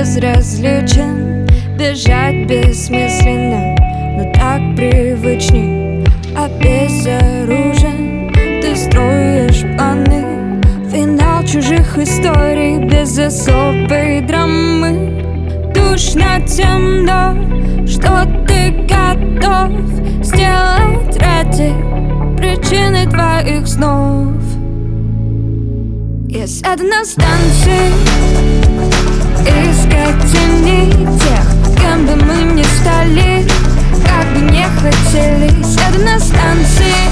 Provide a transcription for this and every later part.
безразличен. Бежать бессмысленно, но так привычней. Обезоружен, ты строишь планы, финал чужих историй без особой драмы. Душно, темно, что ты готов сделать ради причины твоих снов. Я сяду на станции, искать тени тех, кем бы мы ни стали, как бы не хотели. Сяду на станции,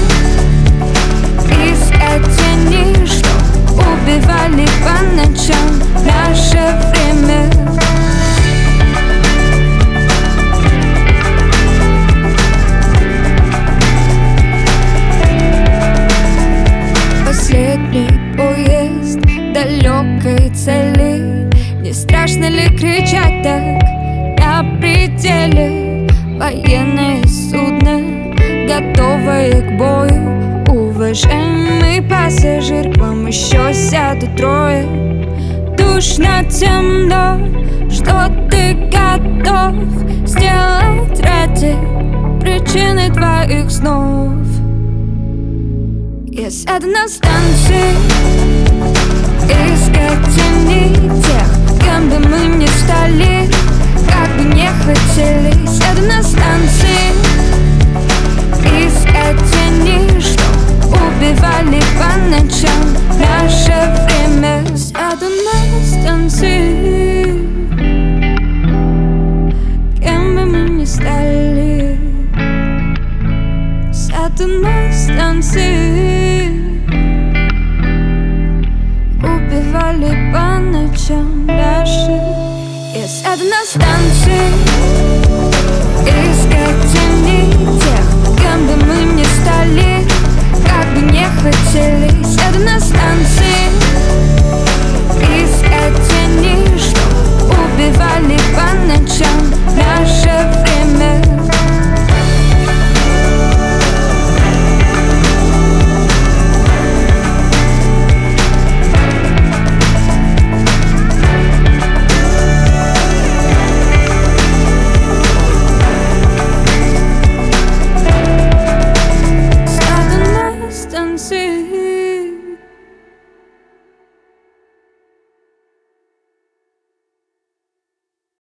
искать тени, что убивали по ночам наше время. Последний поезд далекой цели. Не страшно ли кричать так на пределе? Военное судно, готовое к бою. Уважаемый пассажир, к вам еще сядут трое. Душно, темно, что ты готов сделать ради причины твоих снов. Я сяду на станции, искать тени тех, кем бы мы ни стали, как бы не хотели. Сяду на станции, искать тени, что убивали по ночам наше время. Сяду на станции, кем бы мы ни стали. Сяду на станции, убивали по ночам наши. Я сяду на станции,